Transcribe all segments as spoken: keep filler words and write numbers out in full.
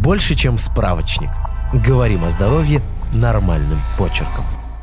Больше, чем справочник. Говорим о здоровье нормальным почерком.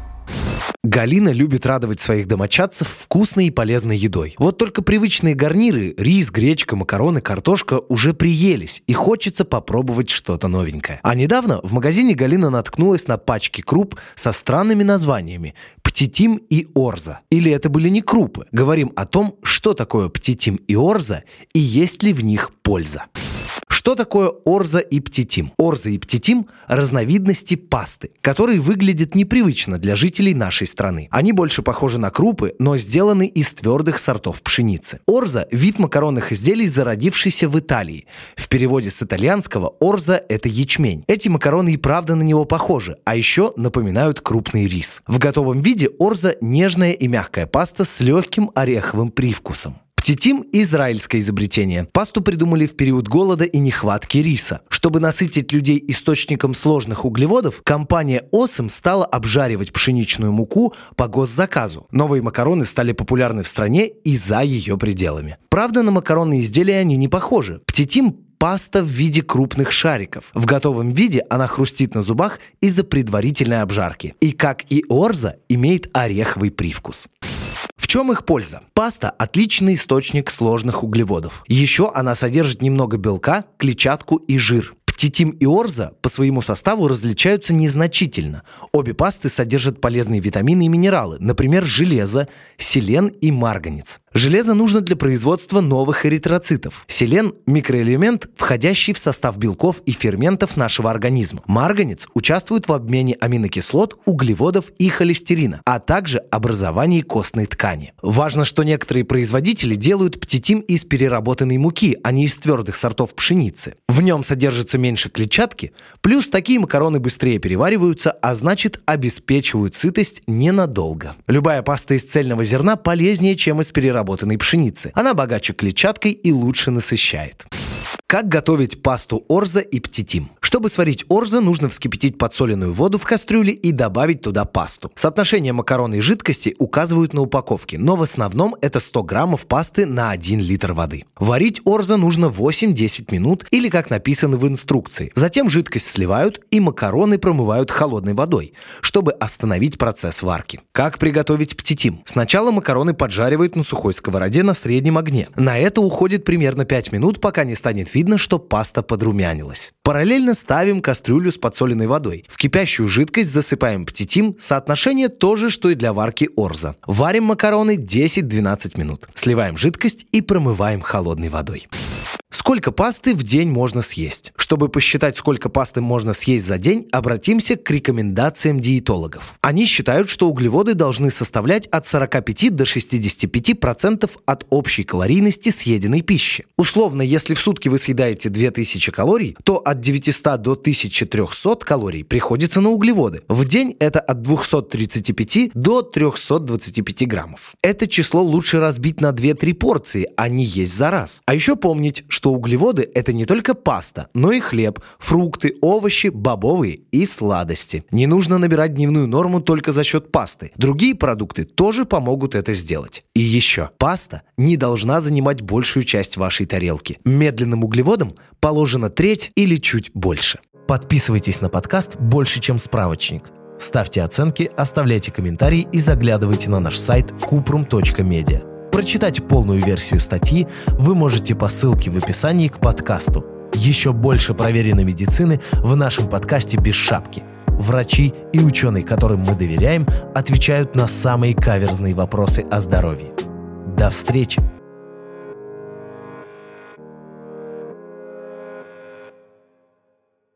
Галина любит радовать своих домочадцев вкусной и полезной едой. Вот только привычные гарниры – рис, гречка, макароны, картошка – уже приелись, и хочется попробовать что-то новенькое. А недавно в магазине Галина наткнулась на пачки круп со странными названиями – птитим и орза. Или это были не крупы? Говорим о том, что такое птитим и орза, и есть ли в них польза. Что такое орза и птитим? Орза и птитим – разновидности пасты, которые выглядят непривычно для жителей нашей страны. Они больше похожи на крупы, но сделаны из твердых сортов пшеницы. Орза – вид макаронных изделий, зародившийся в Италии. В переводе с итальянского орза – это ячмень. Эти макароны и правда на него похожи, а еще напоминают крупный рис. В готовом виде орза – нежная и мягкая паста с легким ореховым привкусом. Птитим – израильское изобретение. Пасту придумали в период голода и нехватки риса. Чтобы насытить людей источником сложных углеводов, компания Осем стала обжаривать пшеничную муку по госзаказу. Новые макароны стали популярны в стране и за ее пределами. Правда, на макаронные изделия они не похожи. Птитим – паста в виде крупных шариков. В готовом виде она хрустит на зубах из-за предварительной обжарки. И, как и орза, имеет ореховый привкус. В чем их польза? Паста – отличный источник сложных углеводов. Еще она содержит немного белка, клетчатку и жир. Птитим и орза по своему составу различаются незначительно. Обе пасты содержат полезные витамины и минералы, например, железо, селен и марганец. Железо нужно для производства новых эритроцитов. Селен – микроэлемент, входящий в состав белков и ферментов нашего организма. Марганец участвует в обмене аминокислот, углеводов и холестерина, а также образовании костной ткани. Важно, что некоторые производители делают птитим из переработанной муки, а не из твердых сортов пшеницы. В нем содержится меньше клетчатки, плюс такие макароны быстрее перевариваются, а значит обеспечивают сытость ненадолго. Любая паста из цельного зерна полезнее, чем из переработанной пшеницы. Она богаче клетчаткой и лучше насыщает. Как готовить пасту орза и птитим? Чтобы сварить орза, нужно вскипятить подсоленную воду в кастрюле и добавить туда пасту. Соотношение макароны и жидкости указывают на упаковке, но в основном это сто граммов пасты на один литр воды. Варить орза нужно восемь-десять минут или как написано в инструкции. Затем жидкость сливают и макароны промывают холодной водой, чтобы остановить процесс варки. Как приготовить птитим? Сначала макароны поджаривают на сухой сковороде на среднем огне. На это уходит примерно пять минут, пока не станет видно, что паста подрумянилась. Параллельно ставим кастрюлю с подсоленной водой. В кипящую жидкость засыпаем птитим. Соотношение то же, что и для варки орза. Варим макароны десять-двенадцать минут. Сливаем жидкость и промываем холодной водой. Сколько пасты в день можно съесть? Чтобы посчитать, сколько пасты можно съесть за день, обратимся к рекомендациям диетологов. Они считают, что углеводы должны составлять от сорока пяти до шестидесяти пяти процентов от общей калорийности съеденной пищи. Условно, если в сутки вы съедаете две тысячи калорий, то от девятисот до тысячи трехсот калорий приходится на углеводы. В день это от двухсот тридцати пяти до трехсот двадцати пяти граммов. Это число лучше разбить на две-три порции, а не есть за раз. А еще помнить, что углеводы – это не только паста, но и хлеб, фрукты, овощи, бобовые и сладости. Не нужно набирать дневную норму только за счет пасты. Другие продукты тоже помогут это сделать. И еще, паста не должна занимать большую часть вашей тарелки. Медленным углеводам положена треть или чуть больше. Подписывайтесь на подкаст «Больше, чем справочник». Ставьте оценки, оставляйте комментарии и заглядывайте на наш сайт купрум точка медиа. Прочитать полную версию статьи вы можете по ссылке в описании к подкасту. Еще больше проверенной медицины в нашем подкасте «Без шапки». Врачи и ученые, которым мы доверяем, отвечают на самые каверзные вопросы о здоровье. До встречи!